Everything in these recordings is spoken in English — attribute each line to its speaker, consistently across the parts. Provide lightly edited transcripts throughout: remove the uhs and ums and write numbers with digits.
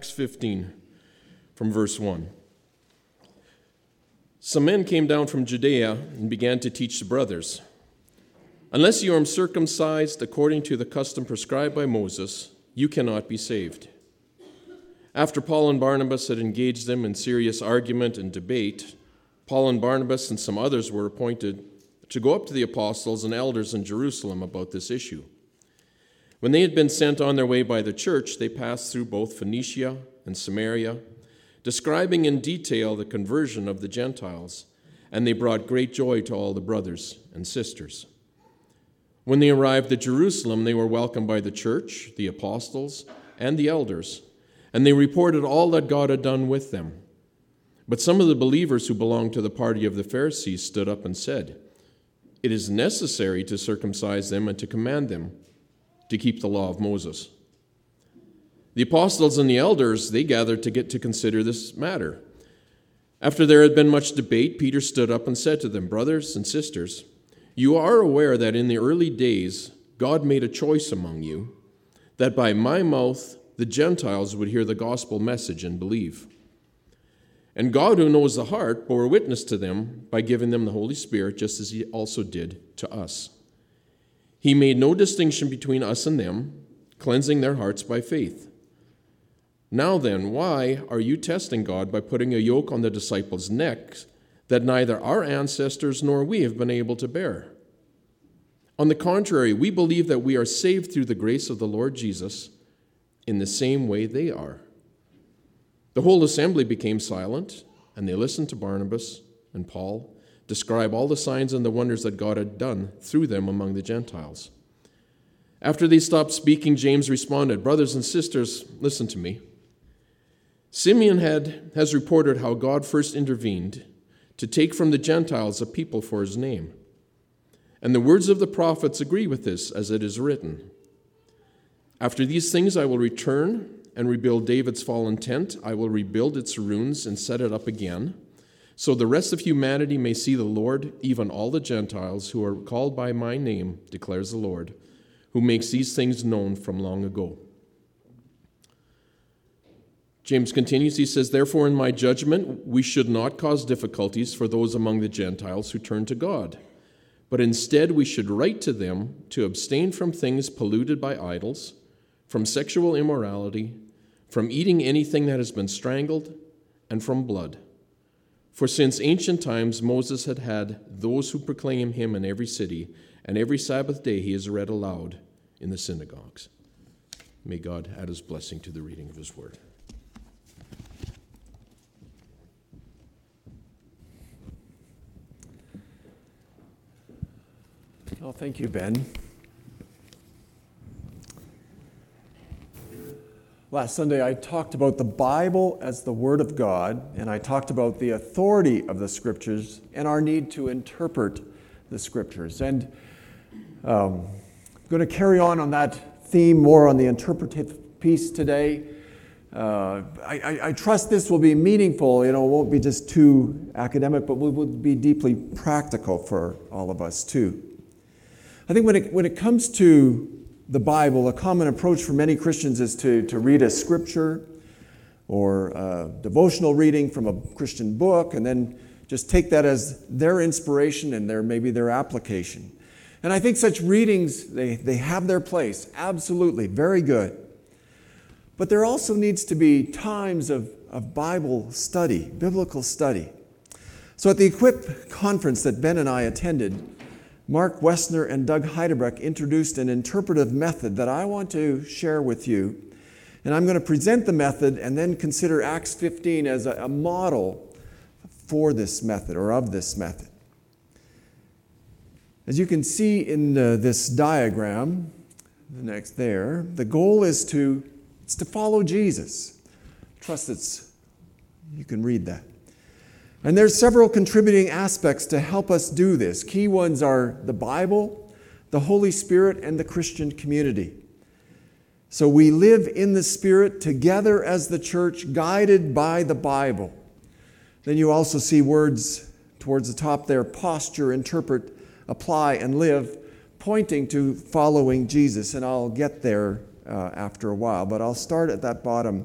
Speaker 1: Acts 15, from verse 1. Some men came down from Judea and began to teach the brothers, "Unless you are circumcised according to the custom prescribed by Moses, you cannot be saved." After Paul and Barnabas had engaged them in serious argument and debate, Paul and Barnabas and some others were appointed to go up to the apostles and elders in Jerusalem about this issue. When they had been sent on their way by the church, they passed through both Phoenicia and Samaria, describing in detail the conversion of the Gentiles, and they brought great joy to all the brothers and sisters. When they arrived at Jerusalem, they were welcomed by the church, the apostles, and the elders, and they reported all that God had done with them. But some of the believers who belonged to the party of the Pharisees stood up and said, "It is necessary to circumcise them and to command them to keep the law of Moses." The apostles and the elders, they gathered to consider this matter. After there had been much debate, Peter stood up and said to them, "Brothers and sisters, you are aware that in the early days God made a choice among you, that by my mouth the Gentiles would hear the gospel message and believe. And God, who knows the heart, bore witness to them by giving them the Holy Spirit, just as he also did to us. He made no distinction between us and them, cleansing their hearts by faith. Now then, why are you testing God by putting a yoke on the disciples' necks that neither our ancestors nor we have been able to bear? On the contrary, we believe that we are saved through the grace of the Lord Jesus in the same way they are." The whole assembly became silent, and they listened to Barnabas and Paul describe all the signs and the wonders that God had done through them among the Gentiles. After they stopped speaking, James responded, "Brothers and sisters, listen to me. Simeon has reported how God first intervened to take from the Gentiles a people for his name. And the words of the prophets agree with this, as it is written, 'After these things I will return and rebuild David's fallen tent. I will rebuild its ruins and set it up again, so the rest of humanity may see the Lord, even all the Gentiles who are called by my name, declares the Lord, who makes these things known from long ago.'" James continues, he says, "Therefore, in my judgment, we should not cause difficulties for those among the Gentiles who turn to God, but instead we should write to them to abstain from things polluted by idols, from sexual immorality, from eating anything that has been strangled, and from blood. For since ancient times Moses had those who proclaim him in every city, and every Sabbath day he is read aloud in the synagogues." May God add his blessing to the reading of his word.
Speaker 2: Well, thank you, Ben. Last Sunday, I talked about the Bible as the Word of God, and I talked about the authority of the Scriptures and our need to interpret the Scriptures. And I'm going to carry on that theme, more on the interpretive piece today. I trust this will be meaningful. It won't be just too academic, but will be deeply practical for all of us, too. I think when it comes to the Bible, a common approach for many Christians is to read a scripture or a devotional reading from a Christian book and then just take that as their inspiration and maybe their application. And I think such readings, they have their place, absolutely, very good. But there also needs to be times of Bible study, biblical study. So at the Equip conference that Ben and I attended, Mark Wessner and Doug Heidebrecht introduced an interpretive method that I want to share with you. And I'm going to present the method and then consider Acts 15 as a model for this method or of this method. As you can see in this diagram, the next there, the goal is to follow Jesus. Trust you can read that. And there's several contributing aspects to help us do this. Key ones are the Bible, the Holy Spirit, and the Christian community. So we live in the Spirit together as the church, guided by the Bible. Then you also see words towards the top there, posture, interpret, apply, and live, pointing to following Jesus. And I'll get there after a while, but I'll start at that bottom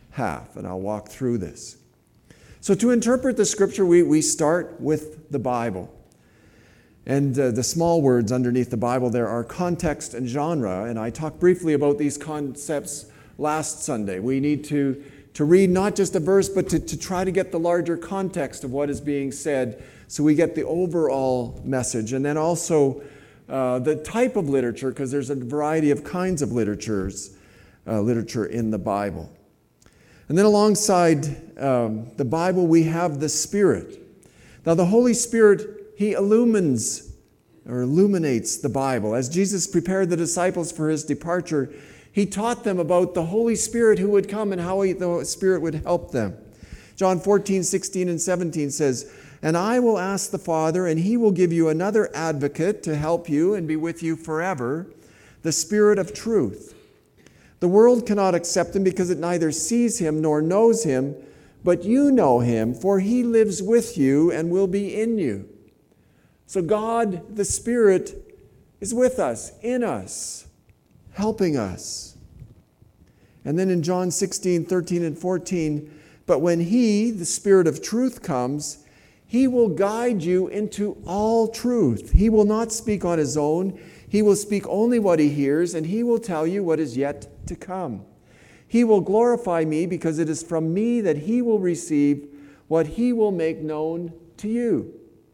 Speaker 2: half, and I'll walk through this. So to interpret the Scripture, we start with the Bible. And the small words underneath the Bible there are context and genre, and I talked briefly about these concepts last Sunday. We need to read not just a verse, but to try to get the larger context of what is being said so we get the overall message. And then also the type of literature, because there's a variety of kinds of literature in the Bible. And then alongside the Bible, we have the Spirit. Now the Holy Spirit, He illuminates the Bible. As Jesus prepared the disciples for His departure, He taught them about the Holy Spirit who would come and how the Spirit would help them. John 14, 16, and 17 says, "And I will ask the Father, and He will give you another advocate to help you and be with you forever, the Spirit of truth. The world cannot accept Him because it neither sees Him nor knows Him, but you know Him, for He lives with you and will be in you." So God, the Spirit, is with us, in us, helping us. And then in John 16, 13, and 14, "But when He, the Spirit of truth, comes, He will guide you into all truth. He will not speak on His own. He will speak only what He hears, and He will tell you what is yet to come. He will glorify Me, because it is from Me that He will receive what He will make known to you."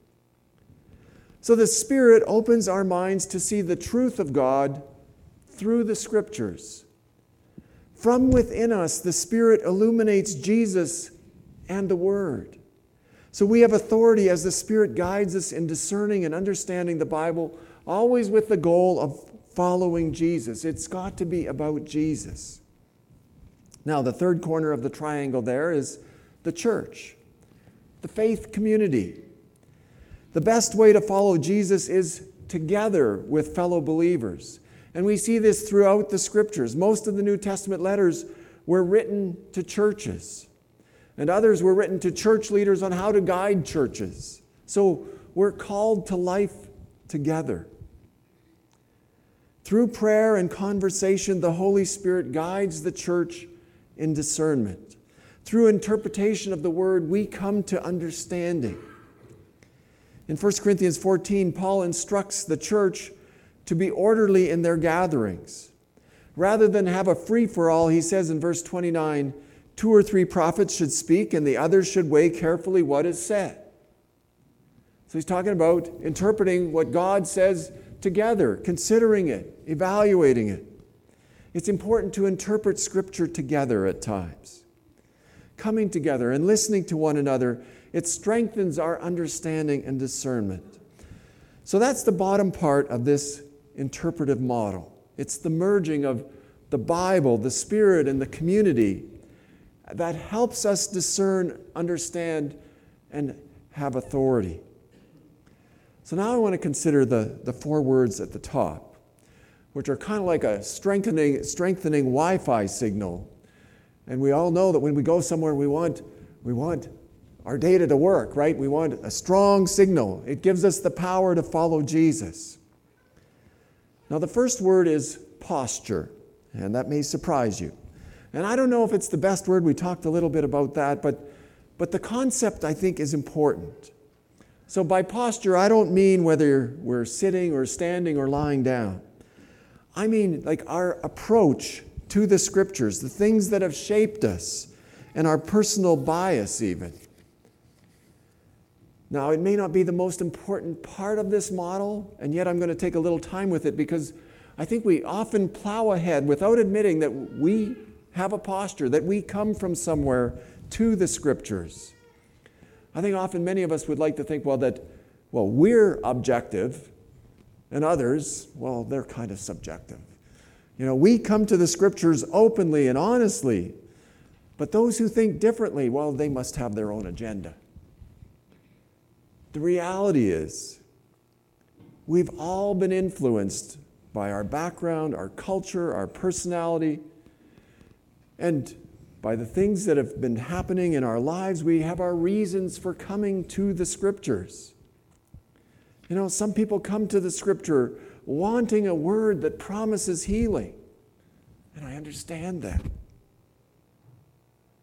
Speaker 2: So the Spirit opens our minds to see the truth of God through the Scriptures. From within us, the Spirit illuminates Jesus and the Word. So we have authority as the Spirit guides us in discerning and understanding the Bible, always with the goal of following Jesus. It's got to be about Jesus. Now, the third corner of the triangle there is the church, the faith community. The best way to follow Jesus is together with fellow believers. And we see this throughout the Scriptures. Most of the New Testament letters were written to churches, and others were written to church leaders on how to guide churches. So we're called to life together. Through prayer and conversation, the Holy Spirit guides the church in discernment. Through interpretation of the Word, we come to understanding. In 1 Corinthians 14, Paul instructs the church to be orderly in their gatherings. Rather than have a free-for-all, he says in verse 29, 2 or 3 prophets should speak, and the others should weigh carefully what is said. So he's talking about interpreting what God says together, considering it, evaluating it. It's important to interpret Scripture together at times. Coming together and listening to one another, it strengthens our understanding and discernment. So that's the bottom part of this interpretive model. It's the merging of the Bible, the Spirit, and the community that helps us discern, understand, and have authority. So now I want to consider the 4 words at the top, which are kind of like a strengthening Wi-Fi signal. And we all know that when we go somewhere, we want our data to work, right? We want a strong signal. It gives us the power to follow Jesus. Now, the first word is posture, and that may surprise you. And I don't know if it's the best word. We talked a little bit about that, but the concept, I think, is important. So by posture, I don't mean whether we're sitting or standing or lying down. I mean like our approach to the Scriptures, the things that have shaped us, and our personal bias even. Now, it may not be the most important part of this model, and yet I'm going to take a little time with it because I think we often plow ahead without admitting that we have a posture, that we come from somewhere to the Scriptures. I think often many of us would like to think, we're objective, and others, they're kind of subjective. We come to the Scriptures openly and honestly, but those who think differently, they must have their own agenda. The reality is, we've all been influenced by our background, our culture, our personality, and by the things that have been happening in our lives. We have our reasons for coming to the Scriptures. Some people come to the Scripture wanting a word that promises healing, and I understand that.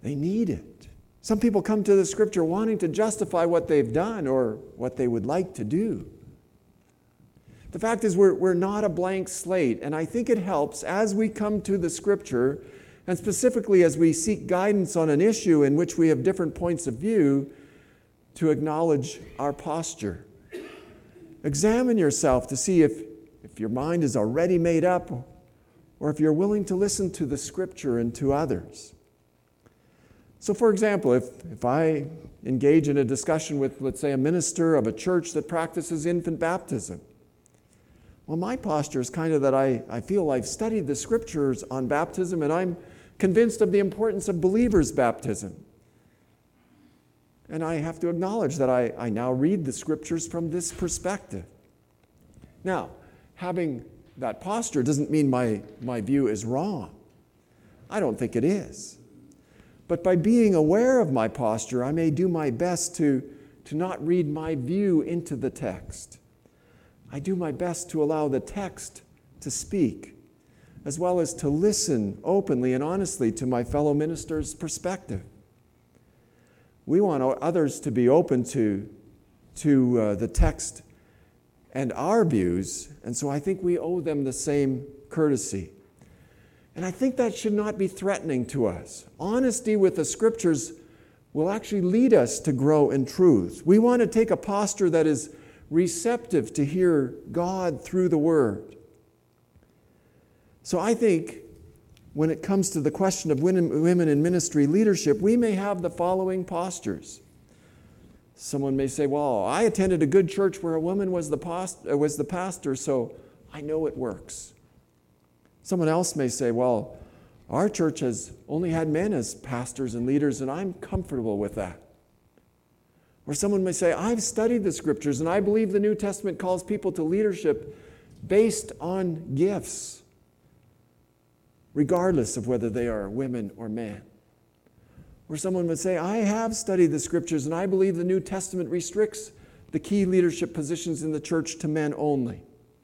Speaker 2: They need it. Some people come to the Scripture wanting to justify what they've done or what they would like to do. The fact is we're not a blank slate, and I think it helps as we come to the Scripture, and specifically as we seek guidance on an issue in which we have different points of view, to acknowledge our posture. Examine yourself to see if your mind is already made up or if you're willing to listen to the Scripture and to others. So, for example, if I engage in a discussion with, let's say, a minister of a church that practices infant baptism, well, my posture is kind of that I feel I've studied the Scriptures on baptism and I'm convinced of the importance of believers' baptism. And I have to acknowledge that I now read the Scriptures from this perspective. Now, having that posture doesn't mean my view is wrong. I don't think it is. But by being aware of my posture, I may do my best to not read my view into the text. I do my best to allow the text to speak, as well as to listen openly and honestly to my fellow minister's perspective. We want others to be open to the text and our views, and so I think we owe them the same courtesy. And I think that should not be threatening to us. Honesty with the Scriptures will actually lead us to grow in truth. We want to take a posture that is receptive to hear God through the Word. So I think when it comes to the question of women in ministry leadership, we may have the following postures. Someone may say, well, I attended a good church where a woman was the pastor, so I know it works. Someone else may say, well, our church has only had men as pastors and leaders, and I'm comfortable with that. Or someone may say, I've studied the Scriptures, and I believe the New Testament calls people to leadership based on gifts, regardless of whether they are women or men. Or someone would say, I have studied the Scriptures, and I believe the New Testament restricts the key leadership positions in the church to men only.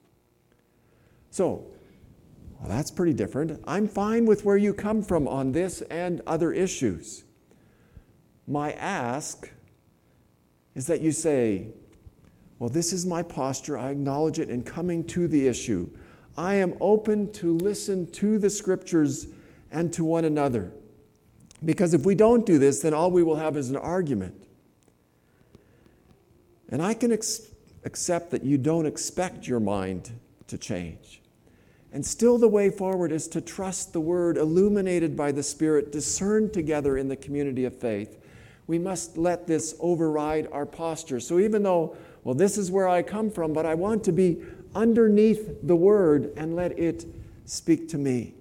Speaker 2: So, well, that's pretty different. I'm fine with where you come from on this and other issues. My ask is that you say, well, this is my posture. I acknowledge it in coming to the issue. I am open to listen to the Scriptures and to one another. Because if we don't do this, then all we will have is an argument. And I can accept that you don't expect your mind to change. And still the way forward is to trust the Word illuminated by the Spirit, discerned together in the community of faith. We must let this override our posture. So even though, well, this is where I come from, but I want to be underneath the Word and let it speak to me.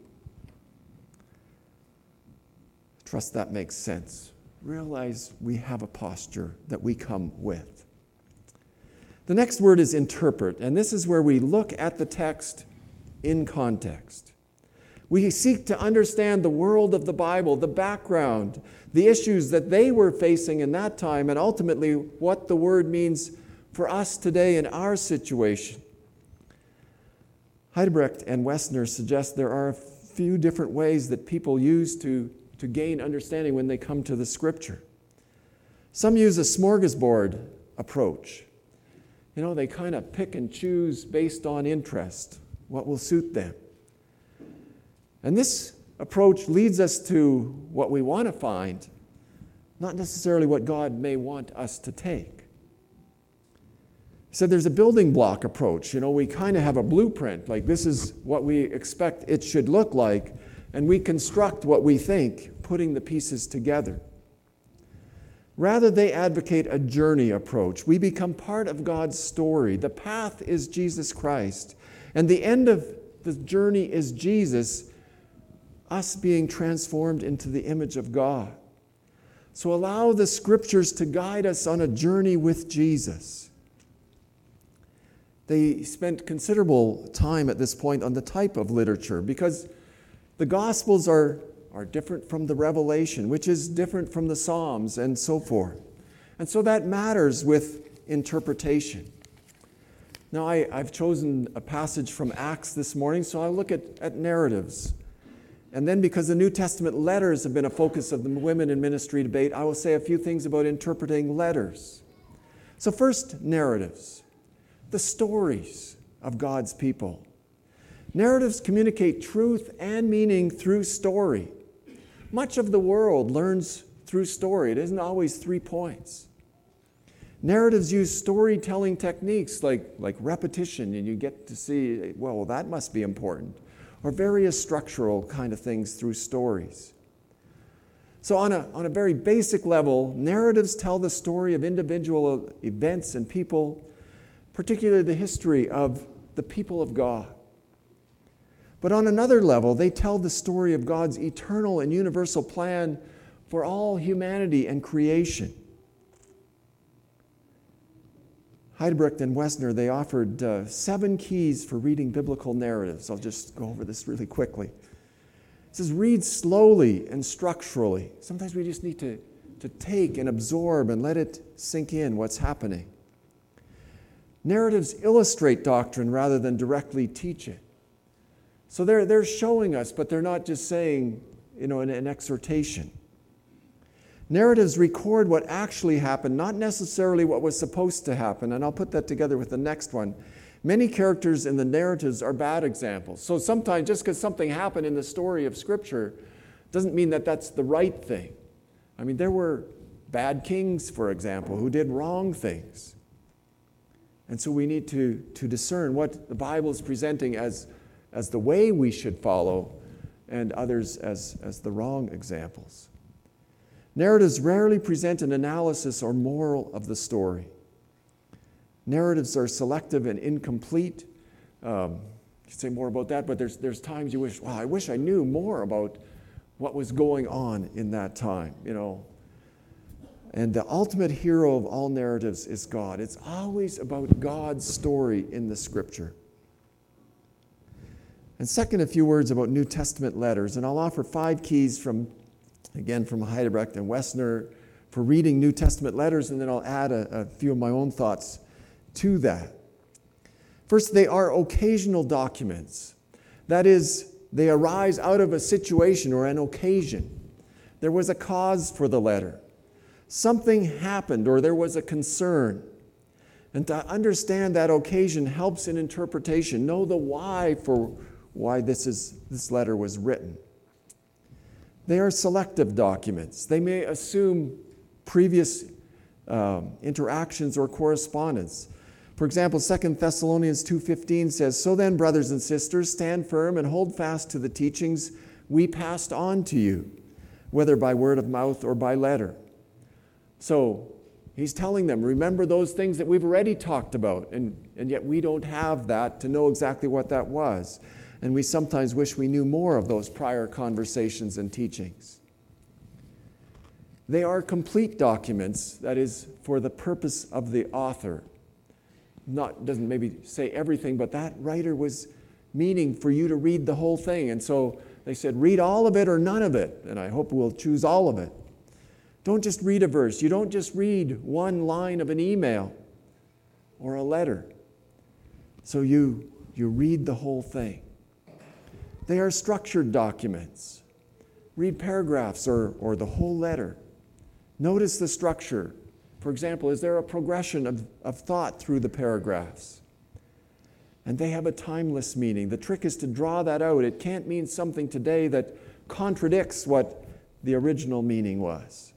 Speaker 2: Trust that makes sense. Realize we have a posture that we come with. The next word is interpret, and this is where we look at the text in context. We seek to understand the world of the Bible, the background, the issues that they were facing in that time, and ultimately what the word means for us today in our situation. Heidebrecht and Wessner suggest there are a few different ways that people use to gain understanding when they come to the Scripture. Some use a smorgasbord approach. You know, they kind of pick and choose based on interest, what will suit them. And this approach leads us to what we want to find, not necessarily what God may want us to take. So there's a building block approach. You know, we kind of have a blueprint, like this is what we expect it should look like, and we construct what we think, putting the pieces together. Rather, they advocate a journey approach. We become part of God's story. The path is Jesus Christ, and the end of the journey is Jesus, us being transformed into the image of God. So allow the Scriptures to guide us on a journey with Jesus. They spent considerable time at this point on the type of literature because the Gospels are different from the Revelation, which is different from the Psalms and so forth. And so that matters with interpretation. Now, I've chosen a passage from Acts this morning, so I'll look at narratives. And then because the New Testament letters have been a focus of the women in ministry debate, I will say a few things about interpreting letters. So first, narratives, the stories of God's people. Narratives communicate truth and meaning through story. Much of the world learns through story. It isn't always 3 points. Narratives use storytelling techniques like repetition, and you get to see, well, that must be important, or various structural kind of things through stories. So on a very basic level, narratives tell the story of individual events and people, particularly the history of the people of God. But on another level, they tell the story of God's eternal and universal plan for all humanity and creation. Heidebrecht and Wessner, they offered 7 keys for reading biblical narratives. I'll just go over this really quickly. It says, read slowly and structurally. Sometimes we just need to take and absorb and let it sink in what's happening. Narratives illustrate doctrine rather than directly teach it. So they're showing us, but they're not just saying, an exhortation. Narratives record what actually happened, not necessarily what was supposed to happen. And I'll put that together with the next one. Many characters in the narratives are bad examples. So sometimes just because something happened in the story of Scripture doesn't mean that that's the right thing. I mean, there were bad kings, for example, who did wrong things. And so we need to discern what the Bible is presenting as the way we should follow, and others as the wrong examples. Narratives rarely present an analysis or moral of the story. Narratives are selective and incomplete. You could say more about that, but there's times you wish, I wish I knew more about what was going on in that time, And the ultimate hero of all narratives is God. It's always about God's story in the Scripture. And second, a few words about New Testament letters. And I'll offer 5 keys from Heidebrecht and Wessner for reading New Testament letters, and then I'll add a few of my own thoughts to that. First, they are occasional documents. That is, they arise out of a situation or an occasion. There was a cause for the letter. Something happened or there was a concern. And to understand that occasion helps in interpretation. Know the why for why this letter was written. They are selective documents. They may assume previous interactions or correspondence. For example, 2 Thessalonians 2:15 says, "So then, brothers and sisters, stand firm and hold fast to the teachings we passed on to you, whether by word of mouth or by letter." So he's telling them, remember those things that we've already talked about, and yet we don't have that to know exactly what that was. And we sometimes wish we knew more of those prior conversations and teachings. They are complete documents, that is, for the purpose of the author. Doesn't maybe say everything, but that writer was meaning for you to read the whole thing. And so they said, read all of it or none of it. And I hope we'll choose all of it. Don't just read a verse. You don't just read one line of an email or a letter. So you read the whole thing. They are structured documents. Read paragraphs or the whole letter. Notice the structure. For example, is there a progression of thought through the paragraphs? And they have a timeless meaning. The trick is to draw that out. It can't mean something today that contradicts what the original meaning was.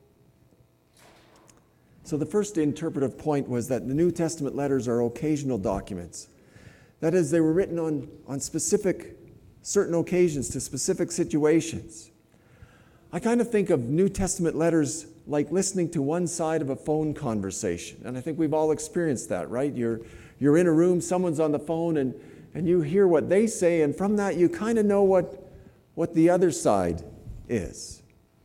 Speaker 2: So the first interpretive point was that the New Testament letters are occasional documents. That is, they were written on certain occasions to specific situations. I kind of think of New Testament letters like listening to one side of a phone conversation. And I think we've all experienced that, right? You're in a room, someone's on the phone, and you hear what they say, and from that you kind of know what the other side is.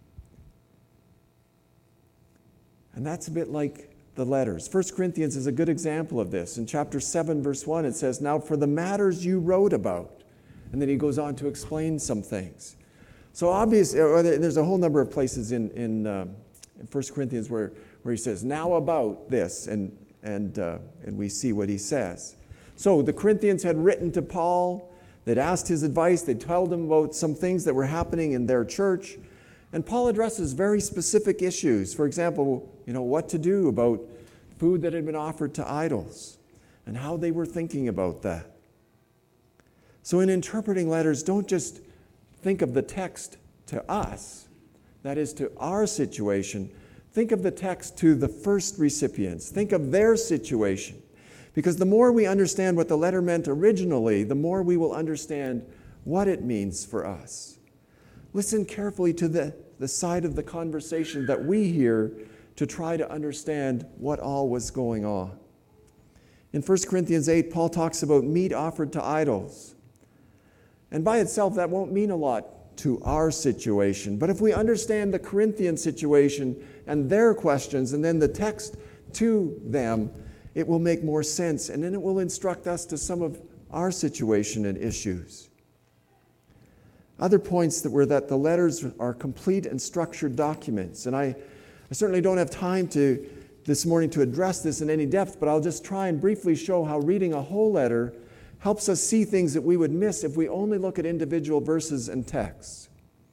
Speaker 2: And that's a bit like the letters. 1 Corinthians is a good example of this. In chapter 7, verse 1, it says, "Now for the matters you wrote about." And then he goes on to explain some things. So obviously, there's a whole number of places in 1 Corinthians where he says, "Now about this," and we see what he says. So the Corinthians had written to Paul. They'd asked his advice. They'd told him about some things that were happening in their church. And Paul addresses very specific issues. For example, what to do about food that had been offered to idols and how they were thinking about that. So in interpreting letters, don't just think of the text to us, that is to our situation. Think of the text to the first recipients. Think of their situation. Because the more we understand what the letter meant originally, the more we will understand what it means for us. Listen carefully to the side of the conversation that we hear to try to understand what all was going on. In 1 Corinthians 8, Paul talks about meat offered to idols. And by itself, that won't mean a lot to our situation. But if we understand the Corinthian situation and their questions, and then the text to them, it will make more sense. And then it will instruct us to some of our situation and issues. Other points that the letters are complete and structured documents. And I certainly don't have time this morning to address this in any depth, but I'll just try and briefly show how reading a whole letter helps us see things that we would miss if we only look at individual verses and texts.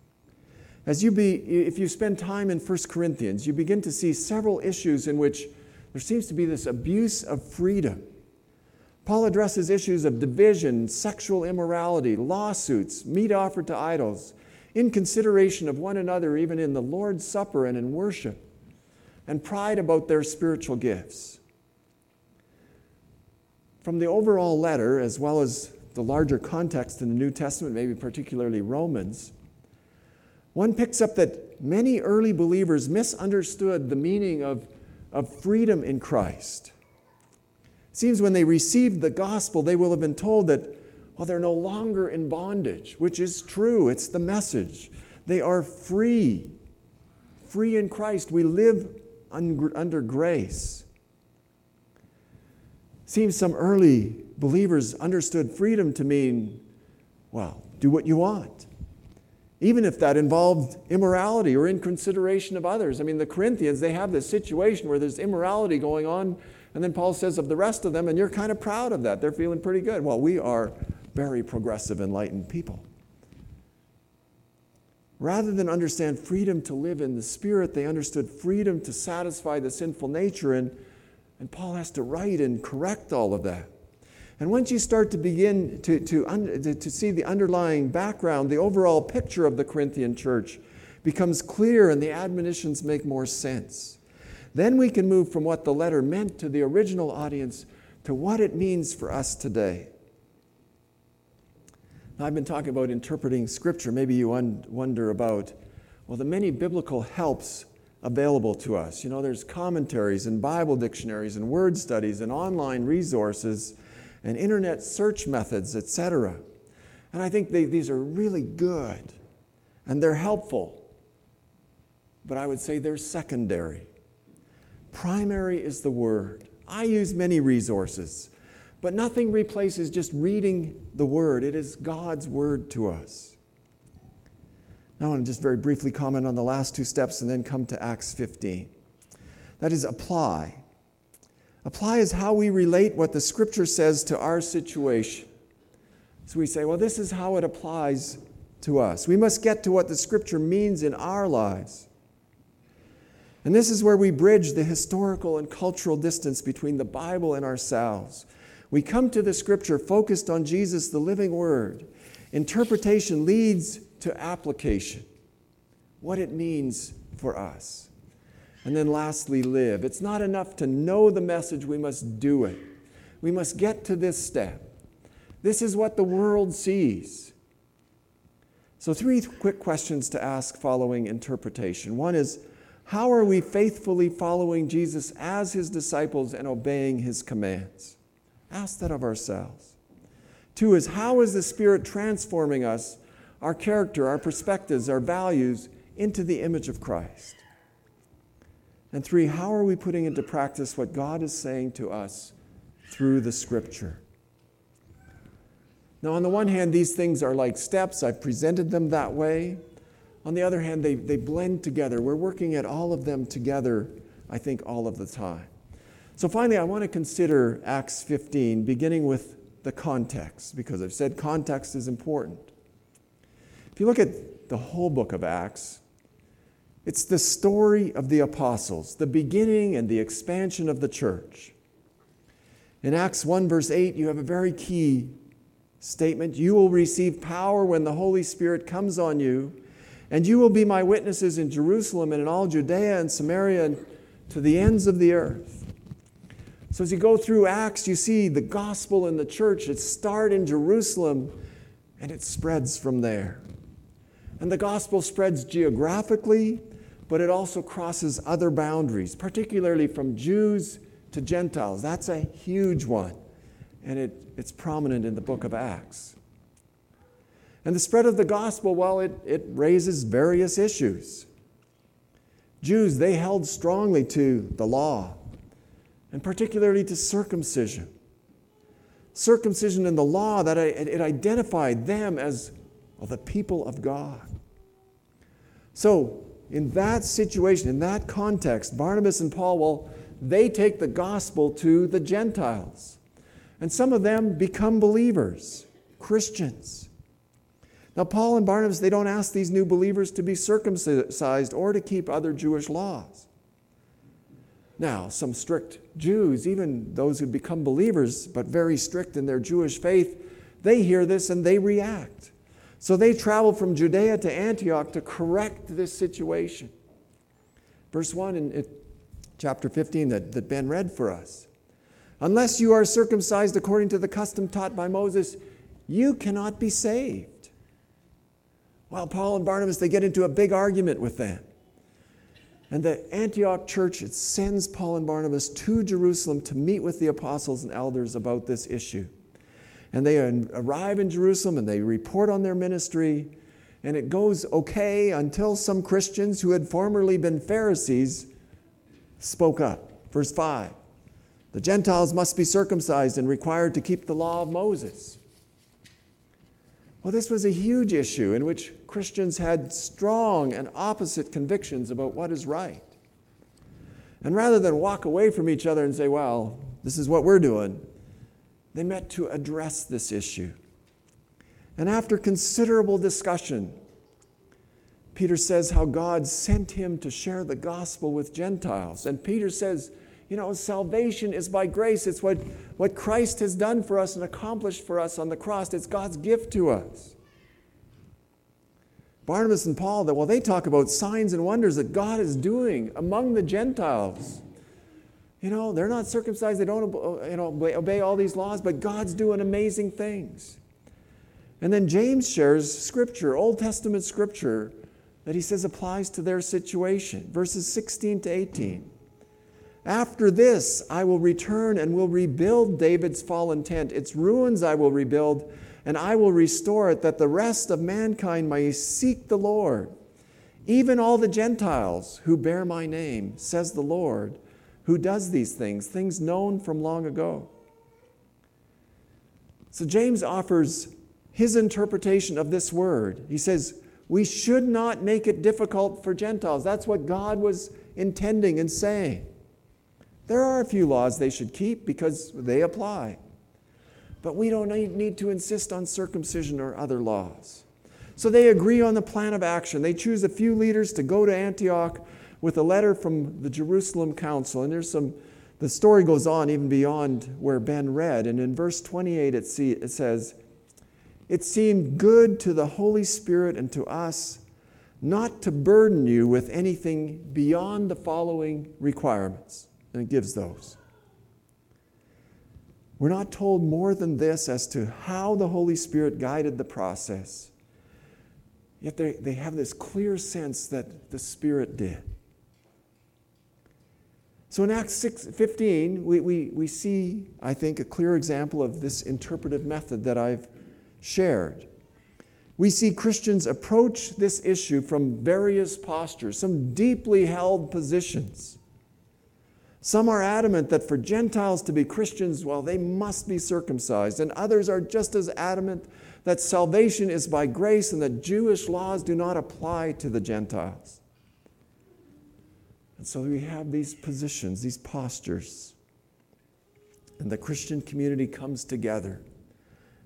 Speaker 2: If you spend time in 1 Corinthians, you begin to see several issues in which there seems to be this abuse of freedom. Paul addresses issues of division, sexual immorality, lawsuits, meat offered to idols, inconsideration of one another even in the Lord's Supper and in worship, and pride about their spiritual gifts. From the overall letter, as well as the larger context in the New Testament, maybe particularly Romans, one picks up that many early believers misunderstood the meaning of freedom in Christ. It seems when they received the gospel, they will have been told that, they're no longer in bondage, which is true. It's the message. They are free. Free in Christ. We live under grace. Seems some early believers understood freedom to mean, do what you want. Even if that involved immorality or inconsideration of others. The Corinthians, they have this situation where there's immorality going on, and then Paul says of the rest of them, and you're kind of proud of that. They're feeling pretty good. We are very progressive, enlightened people. Rather than understand freedom to live in the Spirit, they understood freedom to satisfy the sinful nature, and Paul has to write and correct all of that. And once you start to begin to see the underlying background, the overall picture of the Corinthian church becomes clear and the admonitions make more sense. Then we can move from what the letter meant to the original audience to what it means for us today. Now, I've been talking about interpreting Scripture. Maybe you wonder about, the many biblical helps available to us. There's commentaries and Bible dictionaries and word studies and online resources and internet search methods, etc. And I think these are really good and they're helpful. But I would say they're secondary. Primary is the Word. I use many resources, but nothing replaces just reading the Word. It is God's Word to us. Now I want to just very briefly comment on the last two steps and then come to Acts 15. That is apply. Apply is how we relate what the Scripture says to our situation. So we say, this is how it applies to us. We must get to what the Scripture means in our lives. And this is where we bridge the historical and cultural distance between the Bible and ourselves. We come to the Scripture focused on Jesus, the living Word. Interpretation leads to application, what it means for us. And then lastly, live. It's not enough to know the message, we must do it. We must get to this step. This is what the world sees. So 3 quick questions to ask following interpretation. One is, how are we faithfully following Jesus as His disciples and obeying His commands? Ask that of ourselves. 2 is, how is the Spirit transforming us, our character, our perspectives, our values, into the image of Christ? And 3, how are we putting into practice what God is saying to us through the Scripture? Now, on the one hand, these things are like steps. I've presented them that way. On the other hand, they blend together. We're working at all of them together, I think, all of the time. So finally, I want to consider Acts 15, beginning with the context, because I've said context is important. If you look at the whole book of Acts, it's the story of the apostles, the beginning and the expansion of the church. In Acts 1, verse 8, you have a very key statement. You will receive power when the Holy Spirit comes on you, and you will be my witnesses in Jerusalem and in all Judea and Samaria and to the ends of the earth. So as you go through Acts, you see the gospel in the church. It starts in Jerusalem, and it spreads from there. And the gospel spreads geographically, but it also crosses other boundaries, particularly from Jews to Gentiles. That's a huge one, and it's prominent in the book of Acts. And the spread of the gospel, well, it raises various issues. Jews, they held strongly to the law, and particularly to circumcision. Circumcision in the law, that it identified them as the people of God. So, in that situation, in that context, Barnabas and Paul, well, they take the gospel to the Gentiles. And some of them become believers, Christians. Now, Paul and Barnabas, they don't ask these new believers to be circumcised or to keep other Jewish laws. Now, some strict Jews, even those who become believers, but very strict in their Jewish faith, they hear this and they react. So they travel from Judea to Antioch to correct this situation. Verse 1 in chapter 15 that Ben read for us. Unless you are circumcised according to the custom taught by Moses, you cannot be saved. Well, Paul and Barnabas, they get into a big argument with them. And the Antioch church, it sends Paul and Barnabas to Jerusalem to meet with the apostles and elders about this issue. And they arrive in Jerusalem and they report on their ministry. And it goes okay until some Christians who had formerly been Pharisees spoke up. Verse 5, the Gentiles must be circumcised and required to keep the law of Moses. Well, this was a huge issue in which Christians had strong and opposite convictions about what is right. And rather than walk away from each other and say, well, this is what we're doing, they met to address this issue. And after considerable discussion, Peter says how God sent him to share the gospel with Gentiles. And Peter says, salvation is by grace. It's what Christ has done for us and accomplished for us on the cross. It's God's gift to us. Barnabas and Paul, they talk about signs and wonders that God is doing among the Gentiles. They're not circumcised. They don't obey all these laws, but God's doing amazing things. And then James shares scripture, Old Testament scripture, that he says applies to their situation. Verses 16 to 18. After this, I will return and will rebuild David's fallen tent. Its ruins I will rebuild, and I will restore it, that the rest of mankind may seek the Lord. Even all the Gentiles who bear my name, says the Lord, who does these things known from long ago. So James offers his interpretation of this word. He says, we should not make it difficult for Gentiles. That's what God was intending and saying. There are a few laws they should keep because they apply. But we don't need to insist on circumcision or other laws. So they agree on the plan of action. They choose a few leaders to go to Antioch with a letter from the Jerusalem Council. And the story goes on even beyond where Ben read. And in verse 28 it says, it seemed good to the Holy Spirit and to us not to burden you with anything beyond the following requirements. And it gives those. We're not told more than this as to how the Holy Spirit guided the process. Yet they have this clear sense that the Spirit did. So in Acts 15, we see, I think, a clear example of this interpretive method that I've shared. We see Christians approach this issue from various postures, some deeply held positions. Some are adamant that for Gentiles to be Christians, they must be circumcised. And others are just as adamant that salvation is by grace and that Jewish laws do not apply to the Gentiles. And so we have these positions, these postures. And the Christian community comes together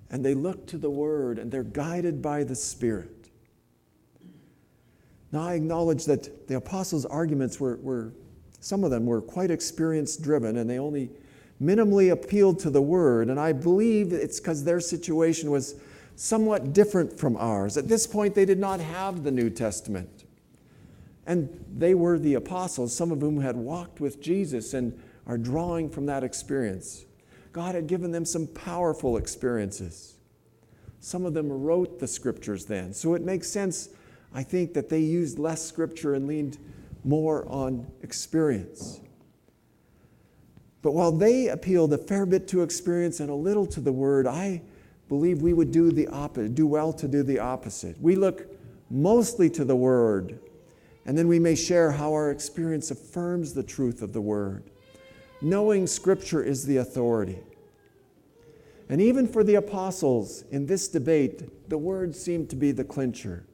Speaker 2: and they look to the Word, and they're guided by the Spirit. Now, I acknowledge that the apostles' arguments were some of them were quite experience-driven, and they only minimally appealed to the Word, and I believe it's because their situation was somewhat different from ours. At this point, they did not have the New Testament. And they were the apostles, some of whom had walked with Jesus and are drawing from that experience. God had given them some powerful experiences. Some of them wrote the Scriptures then. So it makes sense, I think, that they used less Scripture and leaned more on experience. But while they appealed a fair bit to experience and a little to the Word, I believe we would do well to do the opposite. We look mostly to the Word, and then we may share how our experience affirms the truth of the Word. Knowing Scripture is the authority. And even for the apostles in this debate, the Word seemed to be the clincher.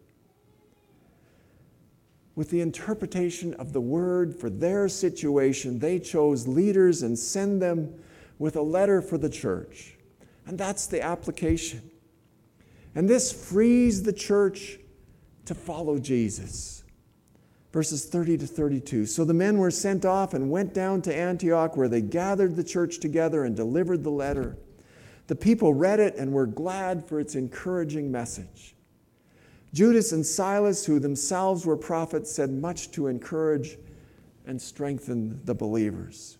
Speaker 2: With the interpretation of the Word for their situation, they chose leaders and sent them with a letter for the church. And that's the application. And this frees the church to follow Jesus. Verses 30 to 32. So the men were sent off and went down to Antioch, where they gathered the church together and delivered the letter. The people read it and were glad for its encouraging message. Judas and Silas, who themselves were prophets, said much to encourage and strengthen the believers.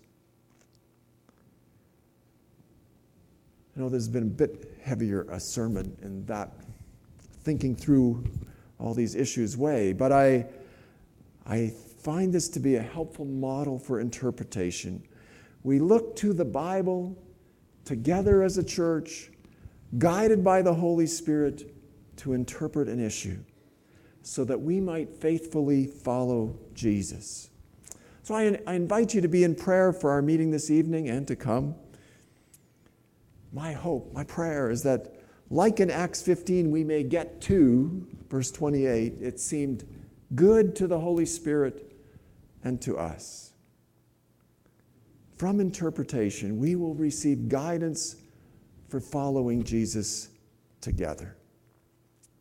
Speaker 2: I know there's been a bit heavier a sermon in that thinking through all these issues way, but I find this to be a helpful model for interpretation. We look to the Bible together as a church, guided by the Holy Spirit to interpret an issue so that we might faithfully follow Jesus. So I invite you to be in prayer for our meeting this evening and to come. My hope, my prayer is that, like in Acts 15, we may get to, verse 28, it seemed good to the Holy Spirit and to us. From interpretation, we will receive guidance for following Jesus together.